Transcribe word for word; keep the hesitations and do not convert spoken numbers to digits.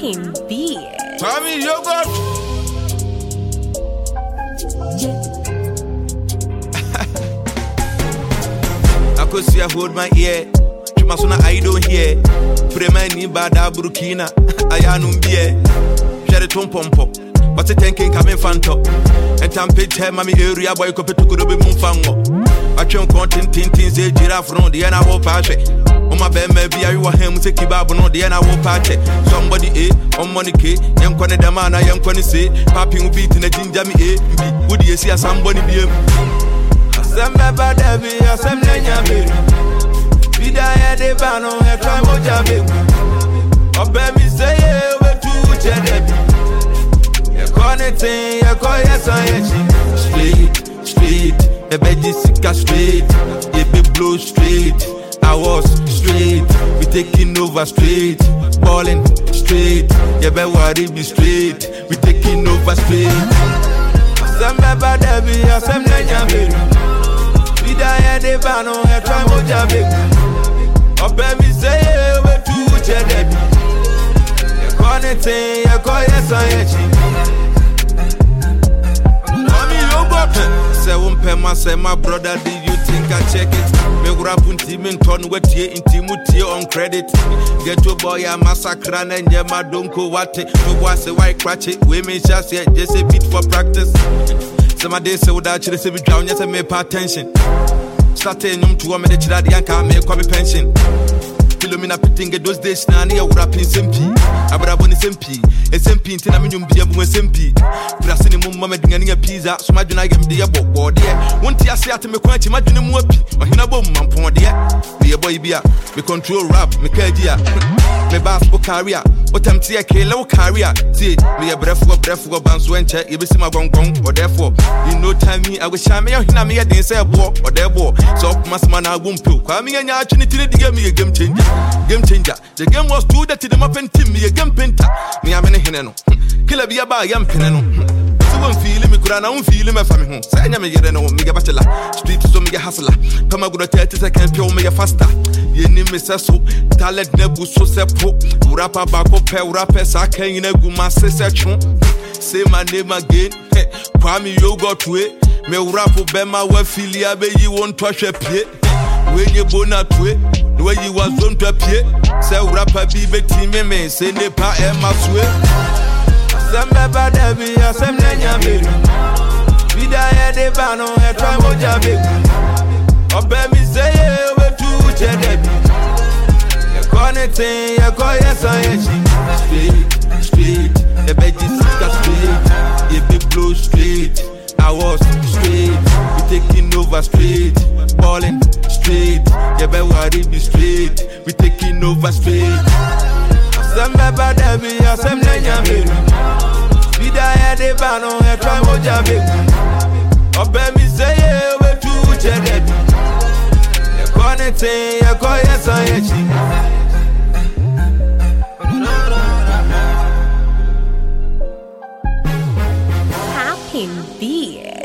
Happy beer. Tommy yogurt. I could see I hold my ear. Chumasuna I don't hear. Premani bada burkina. Ayanum beer. Share tom pompo. What's it thinking coming fanto? And tampe tell mommy area boy could put to go to Mumfango. I can't content tintin say giraffe from the end I will pass it. On my bed, maybe I will him to keep up on the end I will patch it. Somebody A, on money K, young Connie the man, I am Connie say, Pappy will beat in a ginger me A, would you see a somebody be a Samba Debbie, a Samanya baby. Vida had a ban on a time of Jabby. Or baby say, we're too Jabby. You're connecting, you're calling straight, straight. The bed is sick straight, it be blow straight. I was straight, we taking over straight, balling straight. You better worry be straight, we taking over straight. Some baba debi, some nanya baby. We die at the van on a time of Jabby. Or baby say we're too Jabby. You're connecting, you're calling science. Say one pen man say my brother, do you think I check it? Me grab un team in ton with ye in Timothy on credit. Get to boy a massacre and yema don't go what it. No was a white cratch it. Women just yet just a bit for practice. Some of they say without you, say we drown, yes, I may pay attention. Starting them to a minute that the yank can't make a pension. Philomena pitting those days now near rapping simply. Abrabon is simply. A simply in Tinaminium be a simply. Brasini Mumma doing a pizza, so my I am the above board. One tea I say to me, quite imagine him whoopee. My hinabo, man, for dear. Be a boy, be a. Me control rap, me cadia. Me basketball career. What I'm tea, a low career. See, me a breath for breath for bands when check, you be see my gong gong, or therefore. In no time, me, I wish I may have him, I didn't say a walk or their ball. So, Masman, I won't pill. Coming and actually to give me a game changer. Game changer. The game was too dirty, the muffin team, me a game painter. Me, I'm in a hineno. Killer be a bar, young pineno. So I'm feeling me, could I not feel my family home? Say, I'm a year and a bachelor. Street is so mega hustler. Come on, go to thirty seconds, pure me a faster. You name me so talent nebu so sepo. Rapper back up, rappers, I can't in a guma session. Say my name again. Kwame yogurt way. Me rap Bema we filia be you won't touch a pie. When you bona to it, the way you was on to pie. Say rapper be be team me, say ne pa e maswe. Some baba debi, some nanya baby. We die at the van on a time of Jabby. Or baby say we're too Jabby. You're connecting, you're calling science. Straight, straight, the bed is straight, you be blow straight. I was straight, we taking over straight, balling straight. You better worry be straight, we taking over straight. Some baba debi, some nanya baby. We die at the van on a time of Jabby. Or baby say we're too Jabby. You're connecting, you're calling science. Happy beer.